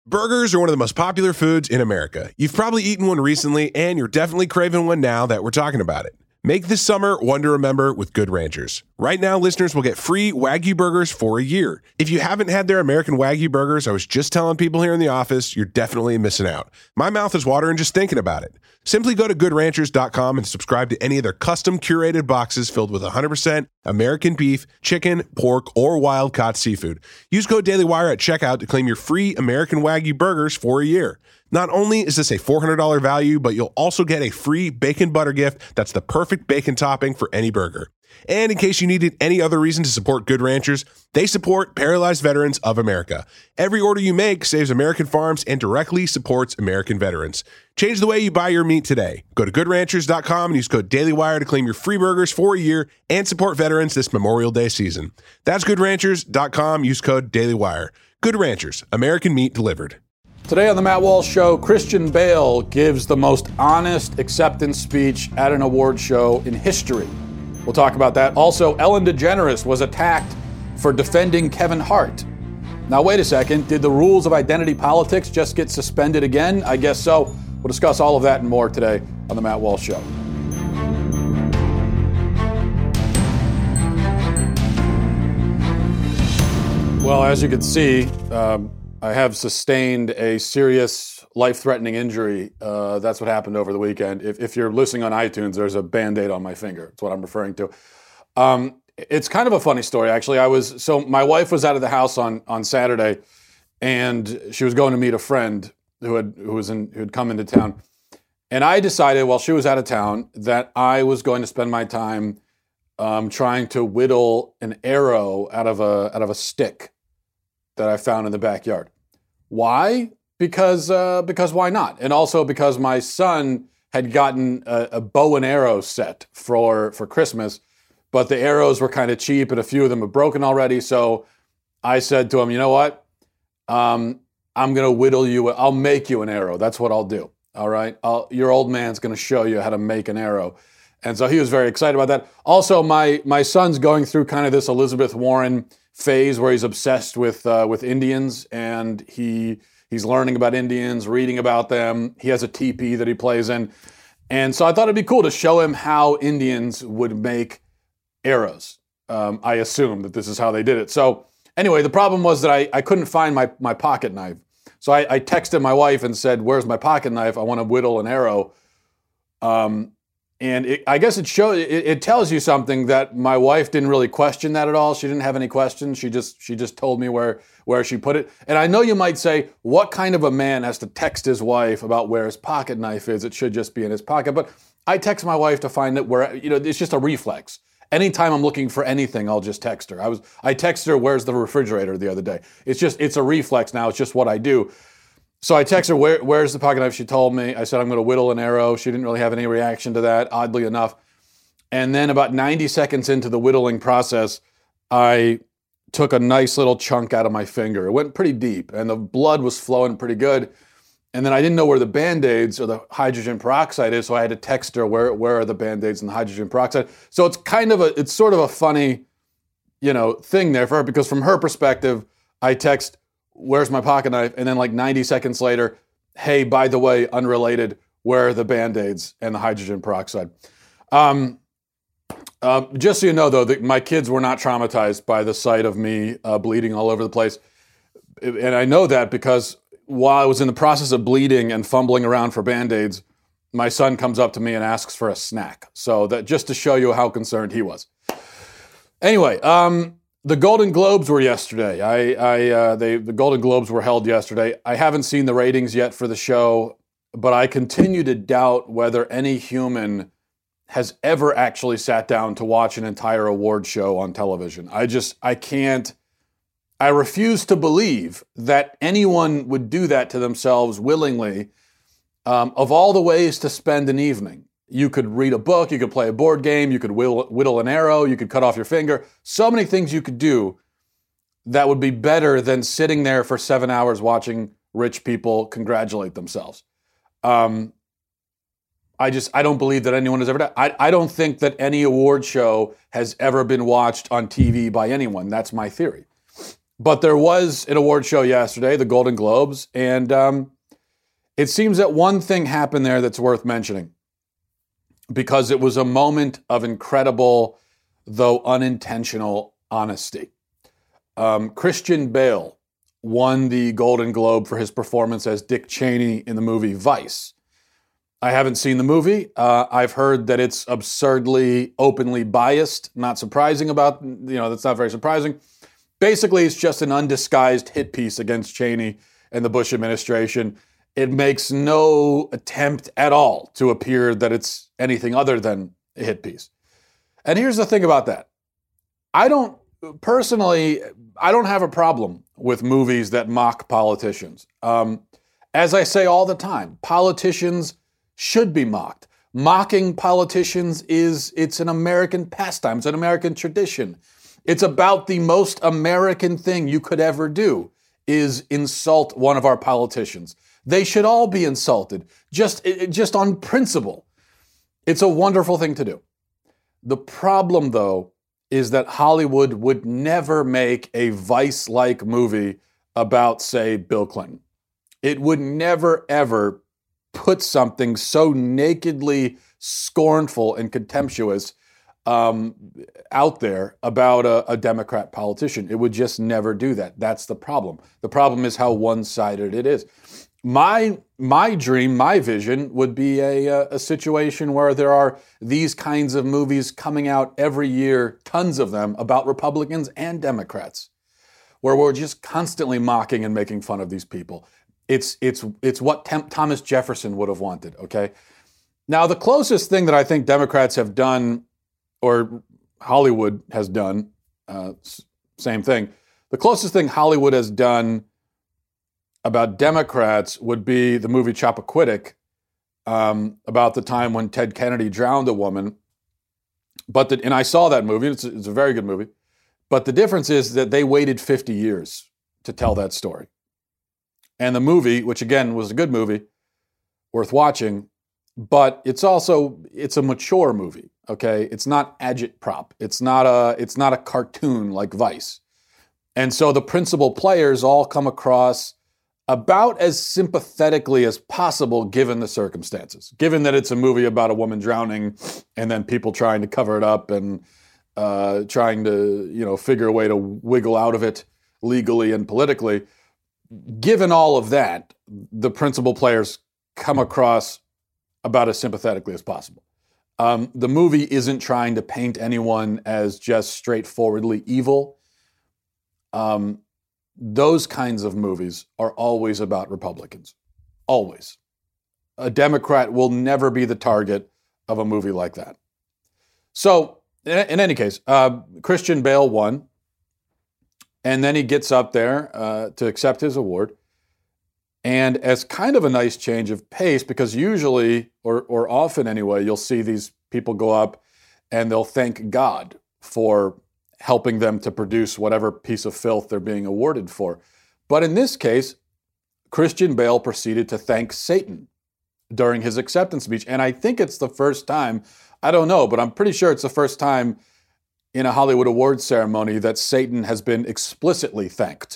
Burgers are one of the most popular foods in America. You've probably eaten one recently, and you're definitely craving one now that we're talking about it. Make this summer one to remember with Good Ranchers. Right now, listeners will get free Wagyu burgers for a year. If you haven't had their American Wagyu burgers, I was just telling people here in the office, you're definitely missing out. My mouth is watering just thinking about it. Simply go to goodranchers.com and subscribe to any of their custom curated boxes filled with 100% American beef, chicken, pork, or wild-caught seafood. Use code DailyWire at checkout to claim your free American Wagyu burgers for a year. Not only is this a $400 value, but you'll also get a free bacon butter gift that's the perfect bacon topping for any burger. And in case you needed any other reason to support Good Ranchers, they support Paralyzed Veterans of America. Every order you make saves American farms and directly supports American veterans. Change the way you buy your meat today. Go to goodranchers.com and use code DailyWire to claim your free burgers for a year and support veterans this Memorial Day season. That's goodranchers.com. Use code DailyWire. Good Ranchers, American meat delivered. Today on the Matt Walsh Show, Christian Bale gives the most honest acceptance speech at an award show in history. We'll talk about that. Also, Ellen DeGeneres was attacked for defending Kevin Hart. Now, wait a second. Did the rules of identity politics just get suspended again? I guess so. We'll discuss all of that and more today on the Matt Walsh Show. Well, as you can see, I have sustained a serious life-threatening injury. That's what happened over the weekend. If you're listening on iTunes, there's a Band-Aid on my finger. That's what I'm referring to. It's kind of a funny story, actually. My wife was out of the house on Saturday, and she was going to meet a friend who had come into town. And I decided, while she was out of town, that I was going to spend my time trying to whittle an arrow out of a stick that I found in the backyard. Why? Because why not? And also because my son had gotten a bow and arrow set for Christmas, but the arrows were kind of cheap and a few of them are broken already. So I said to him, you know what? I'm going to whittle you. I'll make you an arrow. That's what I'll do. All right. Your old man's going to show you how to make an arrow. And so he was very excited about that. Also, my son's going through kind of this Elizabeth Warren phase where he's obsessed with Indians, and he's learning about Indians, reading about them. He has a teepee that he plays in. And so I thought it'd be cool to show him how Indians would make arrows. I assume that this is how they did it. So anyway, the problem was that I couldn't find my pocket knife. So I texted my wife and said, where's my pocket knife? I want to whittle an arrow. And I guess it tells you something that my wife didn't really question that at all. She didn't have any questions. She just told me where she put it. And I know you might say, what kind of a man has to text his wife about where his pocket knife is? It should just be in his pocket. But I text my wife to find it where, it's just a reflex. Anytime I'm looking for anything, I'll just text her. I texted her, where's the refrigerator the other day? It's a reflex now. It's just what I do. So I texted her, where's the pocket knife? She told me. I said, I'm going to whittle an arrow. She didn't really have any reaction to that, oddly enough. And then about 90 seconds into the whittling process, I took a nice little chunk out of my finger. It went pretty deep, and the blood was flowing pretty good. And then I didn't know where the Band-Aids or the hydrogen peroxide is, so I had to text her, where are the Band-Aids and the hydrogen peroxide? So it's sort of a funny, thing there for her, because from her perspective, I text, where's my pocket knife? And then like 90 seconds later, hey, by the way, unrelated, where are the Band-Aids and the hydrogen peroxide? Just so you know, though, that my kids were not traumatized by the sight of me bleeding all over the place. And I know that because while I was in the process of bleeding and fumbling around for Band-Aids, my son comes up to me and asks for a snack. So that just to show you how concerned he was. Anyway, the Golden Globes were yesterday. The Golden Globes were held yesterday. I haven't seen the ratings yet for the show, but I continue to doubt whether any human has ever actually sat down to watch an entire award show on television. I refuse to believe that anyone would do that to themselves willingly. Of all the ways to spend an evening, you could read a book, you could play a board game, you could whittle an arrow, you could cut off your finger. So many things you could do that would be better than sitting there for 7 hours watching rich people congratulate themselves. I don't believe that anyone has ever done. I don't think that any award show has ever been watched on TV by anyone. That's my theory. But there was an award show yesterday, the Golden Globes, and it seems that one thing happened there that's worth mentioning because it was a moment of incredible, though unintentional, honesty. Christian Bale won the Golden Globe for his performance as Dick Cheney in the movie Vice. I haven't seen the movie. I've heard that it's absurdly, openly biased. Not surprising that's not very surprising. Basically, it's just an undisguised hit piece against Cheney and the Bush administration. It makes no attempt at all to appear that it's anything other than a hit piece. And here's the thing about that. I don't have a problem with movies that mock politicians. As I say all the time, politicians should be mocked. Mocking politicians it's an American pastime. It's an American tradition. It's about the most American thing you could ever do is insult one of our politicians. They should all be insulted, just on principle. It's a wonderful thing to do. The problem, though, is that Hollywood would never make a Vice-like movie about, say, Bill Clinton. It would never, ever put something so nakedly scornful and contemptuous out there about a Democrat politician. It would just never do that. That's the problem. The problem is how one-sided it is. My dream, my vision would be a situation where there are these kinds of movies coming out every year, tons of them, about Republicans and Democrats, where we're just constantly mocking and making fun of these people. It's what Thomas Jefferson would have wanted, okay? Now, the closest thing that I think Democrats have done, or Hollywood has done, same thing, the closest thing Hollywood has done about Democrats would be the movie Chappaquiddick, about the time when Ted Kennedy drowned a woman. And I saw that movie. It's a very good movie. But the difference is that they waited 50 years to tell that story. And the movie, which again was a good movie, worth watching, but it's a mature movie. Okay, it's not agitprop. It's not a cartoon like Vice. And so the principal players all come across about as sympathetically as possible given the circumstances. Given that it's a movie about a woman drowning and then people trying to cover it up and trying to, figure a way to wiggle out of it legally and politically. Given all of that, the principal players come across about as sympathetically as possible. The movie isn't trying to paint anyone as just straightforwardly evil. Those kinds of movies are always about Republicans. Always. A Democrat will never be the target of a movie like that. So, in any case, Christian Bale won. And then he gets up there to accept his award. And as kind of a nice change of pace, because usually, or often anyway, you'll see these people go up and they'll thank God for helping them to produce whatever piece of filth they're being awarded for. But in this case, Christian Bale proceeded to thank Satan during his acceptance speech. And I think it's the first time, I don't know, but I'm pretty sure it's the first time in a Hollywood awards ceremony that Satan has been explicitly thanked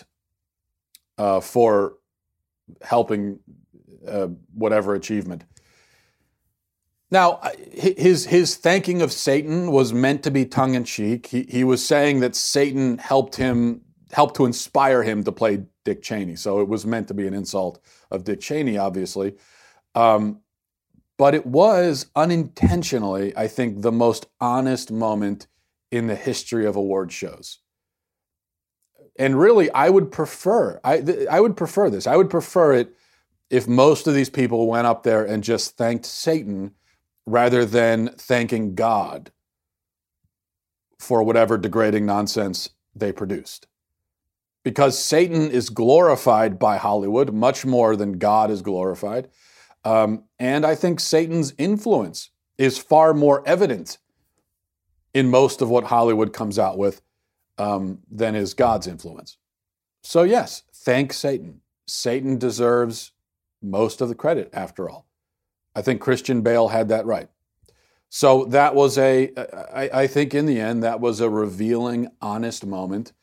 for helping whatever achievement. Now, his thanking of Satan was meant to be tongue-in-cheek. He was saying that Satan helped to inspire him to play Dick Cheney. So it was meant to be an insult of Dick Cheney, obviously. But it was unintentionally, I think, the most honest moment in the history of award shows. And really, I would prefer this. I would prefer it if most of these people went up there and just thanked Satan rather than thanking God for whatever degrading nonsense they produced. Because Satan is glorified by Hollywood much more than God is glorified. And I think Satan's influence is far more evident in most of what Hollywood comes out with than is God's influence. So yes, thank Satan. Satan deserves most of the credit, after all. I think Christian Bale had that right. So that was I think in the end, that was a revealing, honest moment.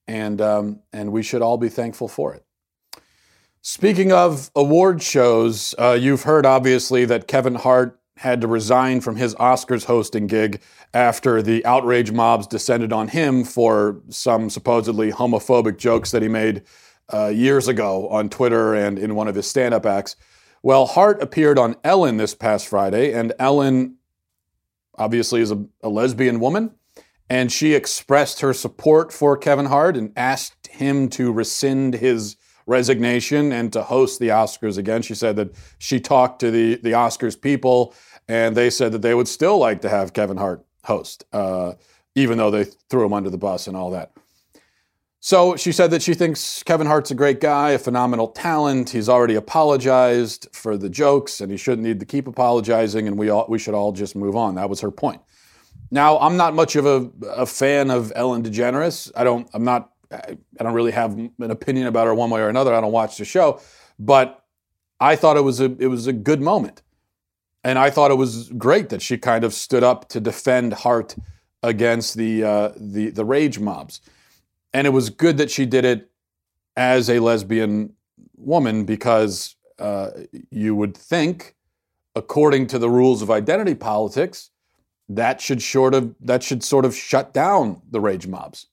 and we should all be thankful for it. Speaking of award shows, you've heard obviously that Kevin Hart had to resign from his Oscars hosting gig after the outrage mobs descended on him for some supposedly homophobic jokes that he made years ago on Twitter and in one of his stand-up acts. Well, Hart appeared on Ellen this past Friday, and Ellen obviously is a lesbian woman, and she expressed her support for Kevin Hart and asked him to rescind his resignation and to host the Oscars again. She said that she talked to the Oscars people, and they said that they would still like to have Kevin Hart host, even though they threw him under the bus and all that. So she said that she thinks Kevin Hart's a great guy, a phenomenal talent. He's already apologized for the jokes, and he shouldn't need to keep apologizing, and we should all just move on. That was her point. Now, I'm not much of a fan of Ellen DeGeneres. I don't really have an opinion about her one way or another. I don't watch the show, but I thought it was a good moment. And I thought it was great that she kind of stood up to defend Hart against the rage mobs. And it was good that she did it as a lesbian woman, because you would think, according to the rules of identity politics, that should sort of shut down the rage mobs.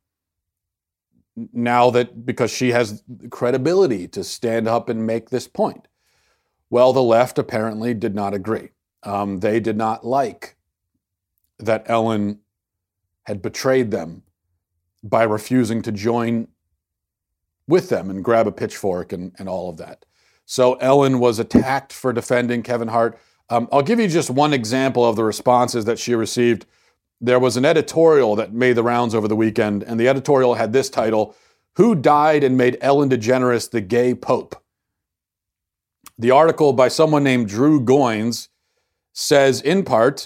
Now that, because she has credibility to stand up and make this point. Well, the left apparently did not agree. They did not like that Ellen had betrayed them by refusing to join with them and grab a pitchfork and all of that. So Ellen was attacked for defending Kevin Hart. I'll give you just one example of the responses that she received. There was an editorial that made the rounds over the weekend, and the editorial had this title: "Who Died and Made Ellen DeGeneres the Gay Pope?" The article, by someone named Drew Goins, says, in part,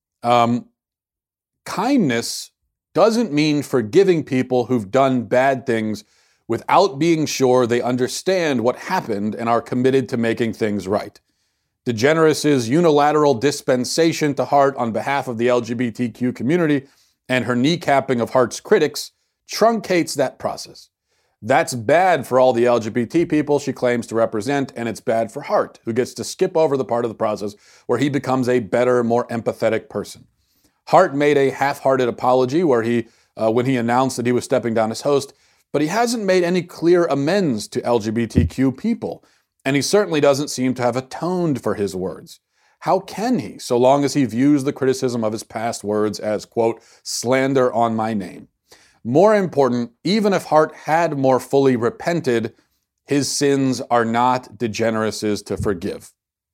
kindness doesn't mean forgiving people who've done bad things without being sure they understand what happened and are committed to making things right. DeGeneres' unilateral dispensation to Hart on behalf of the LGBTQ community and her kneecapping of Hart's critics truncates that process. That's bad for all the LGBT people she claims to represent, and it's bad for Hart, who gets to skip over the part of the process where he becomes a better, more empathetic person. Hart made a half-hearted apology where when he announced that he was stepping down as host, but he hasn't made any clear amends to LGBTQ people, and he certainly doesn't seem to have atoned for his words. How can he, so long as he views the criticism of his past words as, quote, slander on my name? More important, even if Hart had more fully repented, his sins are not DeGeneres' to forgive.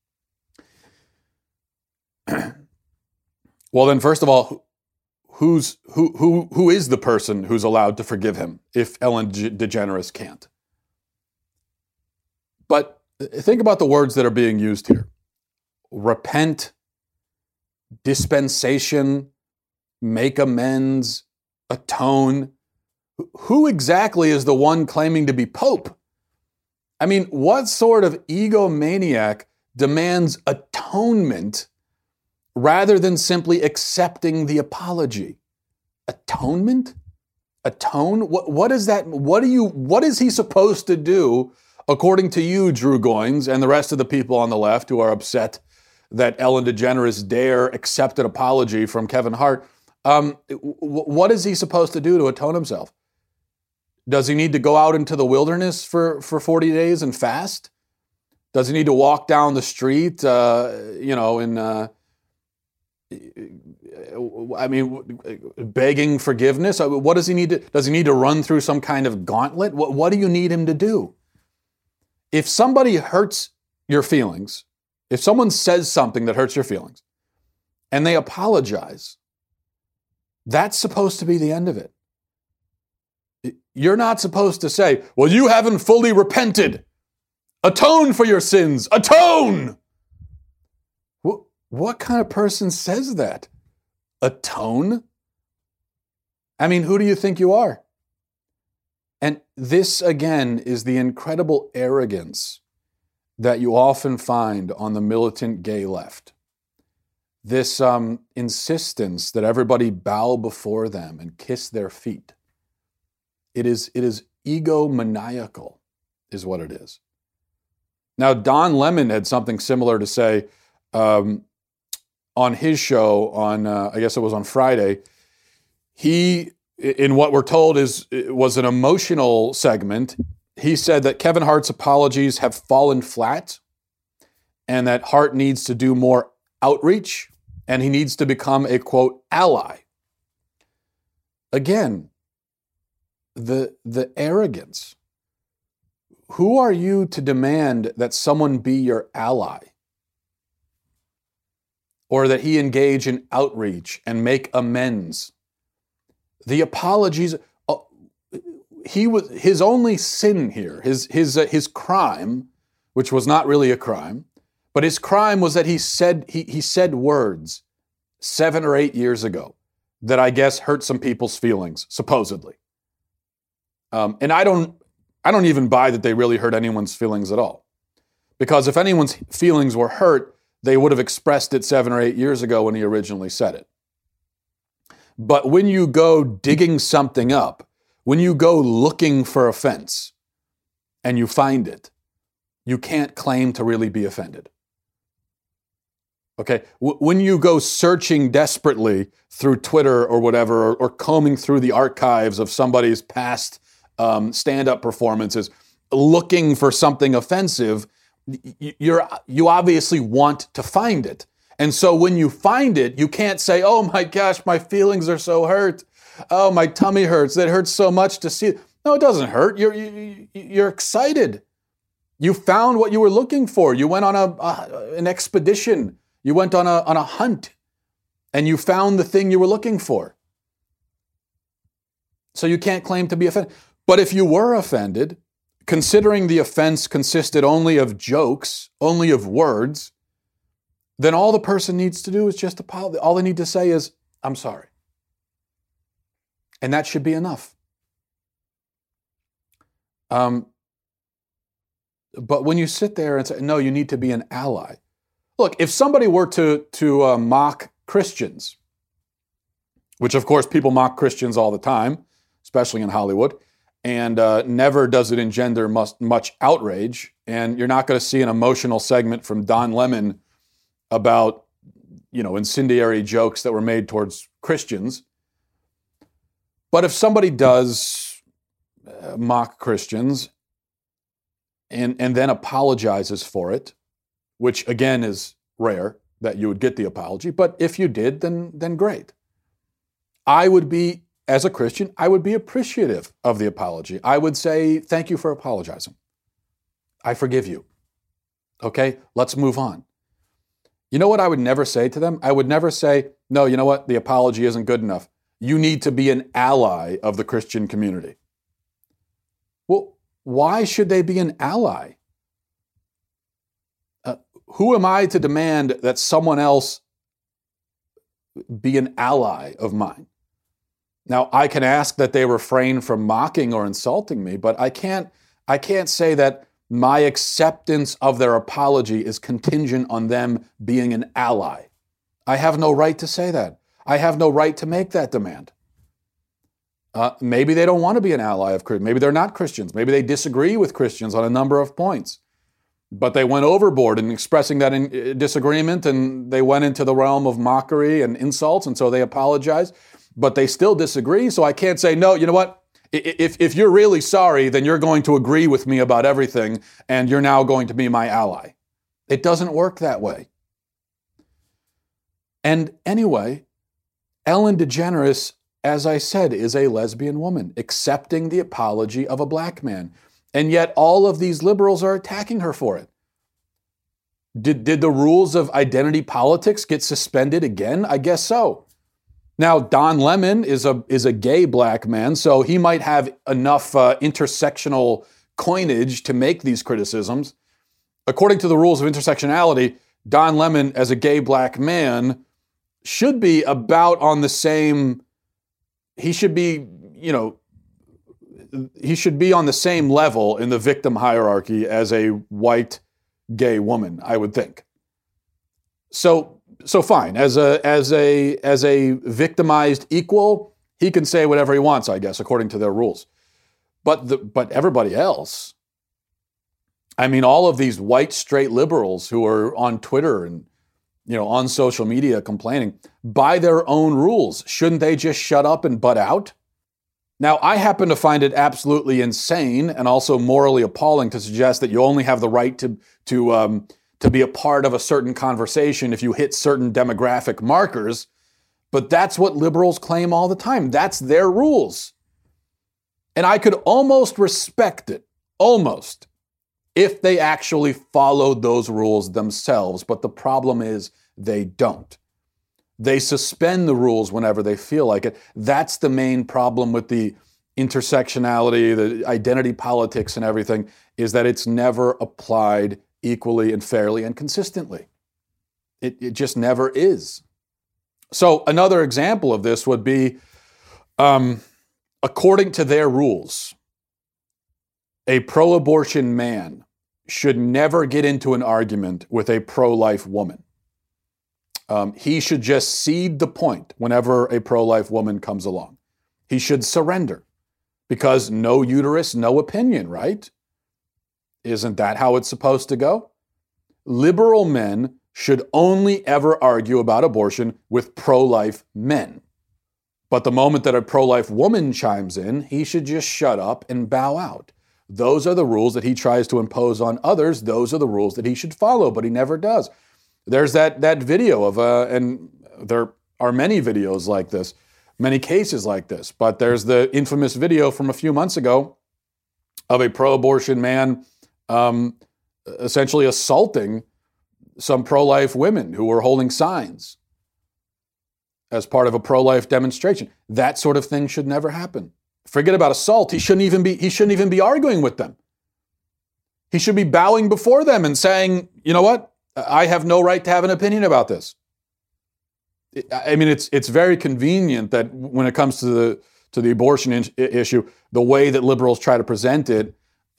Well, then, first of all, who is the person who's allowed to forgive him if Ellen DeGeneres can't? But think about the words that are being used here: repent, dispensation, make amends, atone. Who exactly is the one claiming to be Pope? I mean, what sort of egomaniac demands atonement rather than simply accepting the apology? Atonement? Atone? What is that? What is he supposed to do, according to you, Drew Goins, and the rest of the people on the left who are upset that Ellen DeGeneres dare accept an apology from Kevin Hart? What is he supposed to do to atone himself? Does he need to go out into the wilderness for 40 days and fast? Does he need to walk down the street, begging forgiveness? What does he need to? Does he need to run through some kind of gauntlet? What do you need him to do? If somebody hurts your feelings, if someone says something that hurts your feelings, and they apologize, that's supposed to be the end of it. You're not supposed to say, well, you haven't fully repented. Atone for your sins. Atone! What kind of person says that? Atone? I mean, who do you think you are? And this, again, is the incredible arrogance that you often find on the militant gay left. This insistence that everybody bow before them and kiss their feet. It is egomaniacal, is what it is. Now, Don Lemon had something similar to say on his show on, I guess it was on Friday. He, in what we're told was an emotional segment, he said that Kevin Hart's apologies have fallen flat and that Hart needs to do more outreach and he needs to become a, quote, ally. Again, the arrogance. Who are you to demand that someone be your ally? Or that he engage in outreach and make amends? The apologies, his only sin here, his crime, which was not really a crime, but his crime was that he said words 7 or 8 years ago that I guess hurt some people's feelings, supposedly. And I don't even buy that they really hurt anyone's feelings at all. Because if anyone's feelings were hurt, they would have expressed it 7 or 8 years ago when he originally said it. But when you go digging something up, when you go looking for offense and you find it, you can't claim to really be offended. Okay? When you go searching desperately through Twitter or whatever, or combing through the archives of somebody's past stand-up performances, looking for something offensive, you obviously want to find it. And so when you find it, you can't say, oh my gosh, my feelings are so hurt. Oh, my tummy hurts. That hurts so much to see it. No, it doesn't hurt. You're excited. You found what you were looking for. You went on an expedition. You went on a hunt, and you found the thing you were looking for. So you can't claim to be offended. But if you were offended, considering the offense consisted only of jokes, only of words, then all the person needs to do is just apologize. All they need to say is, I'm sorry. And that should be enough. But when you sit there and say, no, you need to be an ally. Look, if somebody were to mock Christians, which of course people mock Christians all the time, especially in Hollywood, and never does it engender much outrage, and you're not going to see an emotional segment from Don Lemon about, incendiary jokes that were made towards Christians. But if somebody does mock Christians and then apologizes for it, which again is rare that you would get the apology, but if you did, then great. I would be, as a Christian, I would be appreciative of the apology. I would say, thank you for apologizing. I forgive you. Okay, let's move on. You know what I would never say to them? I would never say, no, you know what? The apology isn't good enough. You need to be an ally of the Christian community. Well, why should they be an ally? Who am I to demand that someone else be an ally of mine? Now, I can ask that they refrain from mocking or insulting me, but I can't say that my acceptance of their apology is contingent on them being an ally. I have no right to say that. I have no right to make that demand. Maybe they don't want to be an ally of Christians. Maybe they're not Christians. Maybe they disagree with Christians on a number of points. But they went overboard in expressing that disagreement, and they went into the realm of mockery and insults, and so they apologized. But they still disagree, so I can't say, no, you know what? If you're really sorry, then you're going to agree with me about everything, and you're now going to be my ally. It doesn't work that way. And anyway, Ellen DeGeneres, as I said, is a lesbian woman accepting the apology of a black man. And yet all of these liberals are attacking her for it. Did the rules of identity politics get suspended again? I guess so. Now, Don Lemon is a gay black man, so he might have enough intersectional coinage to make these criticisms. According to the rules of intersectionality, Don Lemon, as a gay black man, should be about on the same, he should be on the same level in the victim hierarchy as a white gay woman, I would think. So fine, as a victimized equal, he can say whatever he wants, I guess, according to their rules. But everybody else, I mean, all of these white straight liberals who are on Twitter and on social media complaining, by their own rules, shouldn't they just shut up and butt out? Now, I happen to find it absolutely insane and also morally appalling to suggest that you only have the right to be a part of a certain conversation if you hit certain demographic markers. But that's what liberals claim all the time. That's their rules. And I could almost respect it, almost, if they actually followed those rules themselves. But the problem is they don't. They suspend the rules whenever they feel like it. That's the main problem with the intersectionality, the identity politics and everything, is that it's never applied equally and fairly and consistently. It just never is. So another example of this would be, according to their rules, a pro-abortion man should never get into an argument with a pro-life woman. He should just cede the point whenever a pro-life woman comes along. He should surrender, because no uterus, no opinion, right? Isn't that how it's supposed to go? Liberal men should only ever argue about abortion with pro-life men. But the moment that a pro-life woman chimes in, he should just shut up and bow out. Those are the rules that he tries to impose on others. Those are the rules that he should follow, but he never does. There's that video of, and there are many videos like this, many cases like this, but there's the infamous video from a few months ago of a pro-abortion man essentially assaulting some pro-life women who were holding signs as part of a pro-life demonstration. That sort of thing should never happen. Forget about assault. He shouldn't even be arguing with them. He should be bowing before them and saying, you know what? I have no right to have an opinion about this. I mean, it's very convenient that when it comes to the abortion issue, the way that liberals try to present it,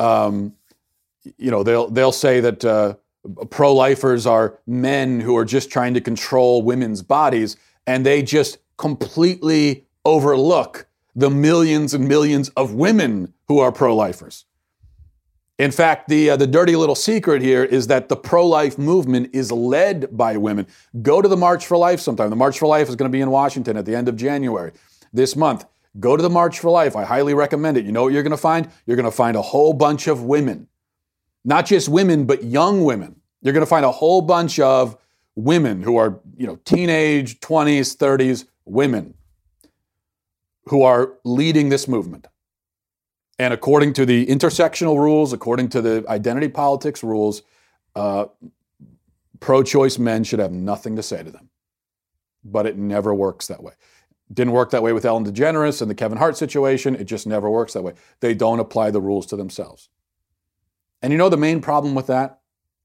they'll say that pro-lifers are men who are just trying to control women's bodies, and they just completely overlook the millions and millions of women who are pro-lifers. In fact, the dirty little secret here is that the pro-life movement is led by women. Go to the March for Life sometime. The March for Life is going to be in Washington at the end of January this month. Go to the March for Life. I highly recommend it. You know what you're going to find? You're going to find a whole bunch of women. Not just women, but young women. You're going to find a whole bunch of women who are, teenage, 20s, 30s women who are leading this movement. And according to the intersectional rules, according to the identity politics rules, pro-choice men should have nothing to say to them. But it never works that way. Didn't work that way with Ellen DeGeneres and the Kevin Hart situation. It just never works that way. They don't apply the rules to themselves. And the main problem with that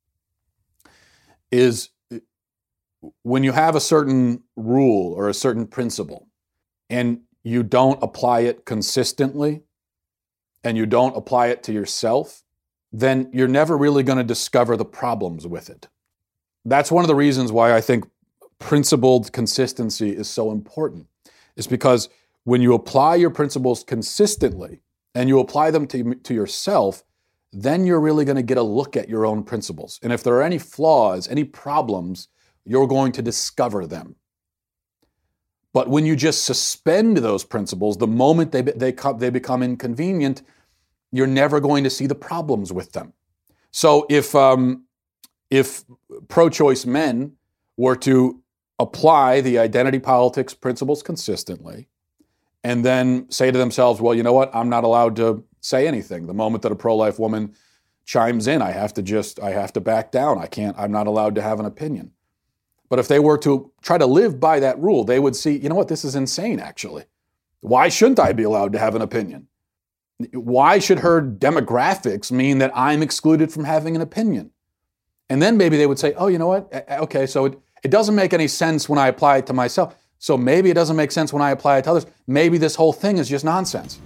is when you have a certain rule or a certain principle and you don't apply it consistently, and you don't apply it to yourself, then you're never really going to discover the problems with it. That's one of the reasons why I think principled consistency is so important. It's because when you apply your principles consistently and you apply them to yourself, then you're really going to get a look at your own principles. And if there are any flaws, any problems, you're going to discover them. But when you just suspend those principles, the moment they become inconvenient, you're never going to see the problems with them. So if pro-choice men were to apply the identity politics principles consistently, and then say to themselves, well, you know what? I'm not allowed to say anything. The moment that a pro-life woman chimes in, I have to back down. I'm not allowed to have an opinion. But if they were to try to live by that rule, they would see, you know what, this is insane, actually. Why shouldn't I be allowed to have an opinion? Why should her demographics mean that I'm excluded from having an opinion? And then maybe they would say, oh, you know what, okay, so it doesn't make any sense when I apply it to myself. So maybe it doesn't make sense when I apply it to others. Maybe this whole thing is just nonsense.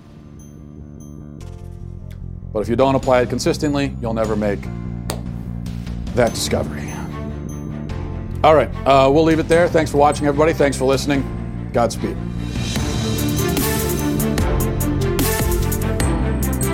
But if you don't apply it consistently, you'll never make that discovery. All right, we'll leave it there. Thanks for watching, everybody. Thanks for listening. Godspeed.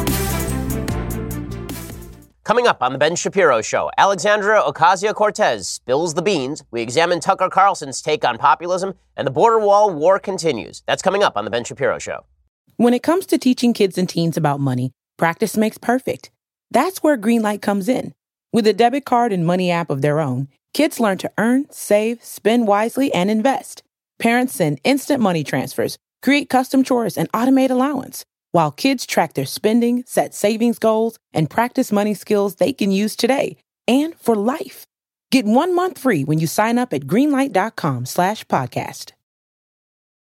Coming up on The Ben Shapiro Show, Alexandria Ocasio-Cortez spills the beans. We examine Tucker Carlson's take on populism, and the border wall war continues. That's coming up on The Ben Shapiro Show. When it comes to teaching kids and teens about money, practice makes perfect. That's where Greenlight comes in. With a debit card and money app of their own, kids learn to earn, save, spend wisely, and invest. Parents send instant money transfers, create custom chores, and automate allowance, while kids track their spending, set savings goals, and practice money skills they can use today and for life. Get 1 month free when you sign up at greenlight.com/podcast.